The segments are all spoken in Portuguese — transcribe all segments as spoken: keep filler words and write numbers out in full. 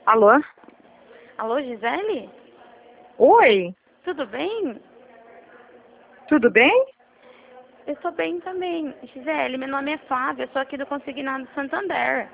Alô? Alô, Gisele? Oi, Tudo bem? tudo bem? Eu estou bem também. Gisele, meu nome é Flávia, eu sou aqui do Consignado Santander.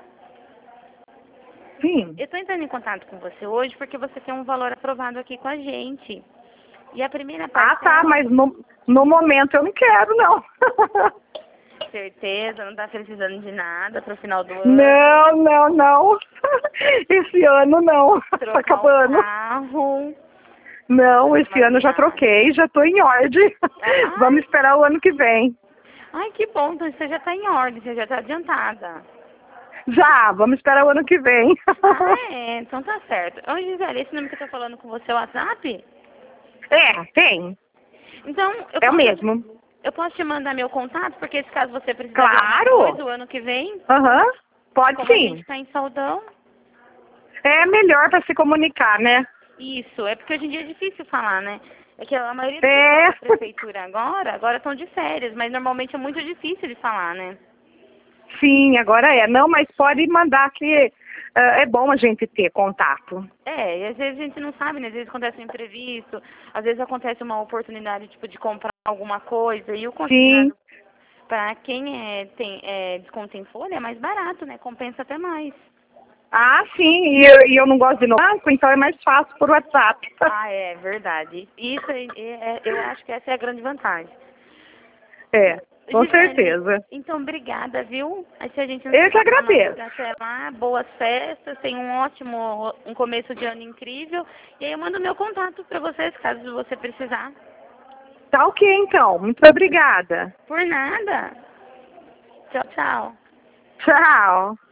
Sim. Eu estou entrando em contato com você hoje porque você tem um valor aprovado aqui com a gente. E a primeira Ah, parcela... tá, mas no, no momento eu não quero, não. Certeza, não está precisando de nada para o final do ano. Não, não, não. Esse ano não. Tá Trocar acabando. o carro. Não, esse Uma ano eu já viagem. troquei, já tô em ordem. Ai. Vamos esperar o ano que vem. Ai, que bom, então você já está em ordem, você já está adiantada. Já, vamos esperar o ano que vem. Ah, é, então tá certo. Ô, Gisele, esse número que eu tô falando com você é o WhatsApp? É, tem. Então, eu É o posso, mesmo. eu posso te mandar meu contato, porque se caso você precisar de alguma Claro. coisa o ano que vem, Aham. Pode como a gente sim. tá em Saldão, É melhor para se comunicar, né? isso, é porque hoje em dia é difícil falar, né? É que a maioria das pessoas É. da prefeitura agora, agora estão de férias, mas normalmente é muito difícil de falar, né? Sim, agora é. Não, mas pode mandar que ah, é bom a gente ter contato. É, e às vezes a gente não sabe, né? Às vezes acontece um imprevisto, às vezes acontece uma oportunidade, tipo, de comprar alguma coisa, e o Sim. consignado, para quem é, tem é, desconto em folha, é mais barato, né? Compensa até mais. Ah, sim. E eu, e eu não gosto de ir no banco, então é mais fácil por WhatsApp. Ah, é verdade. Isso é, é- eu acho que essa é a grande vantagem. É, com Gisele, certeza. então obrigada, viu? Aí se a gente não Eu se que falar mais agradeço. até lá, boas festas, tenha um ótimo, um começo de ano incrível. E aí eu mando meu contato para vocês, caso você precisar. Tá ok, então. Muito obrigada. Por nada. Tchau, tchau. Tchau.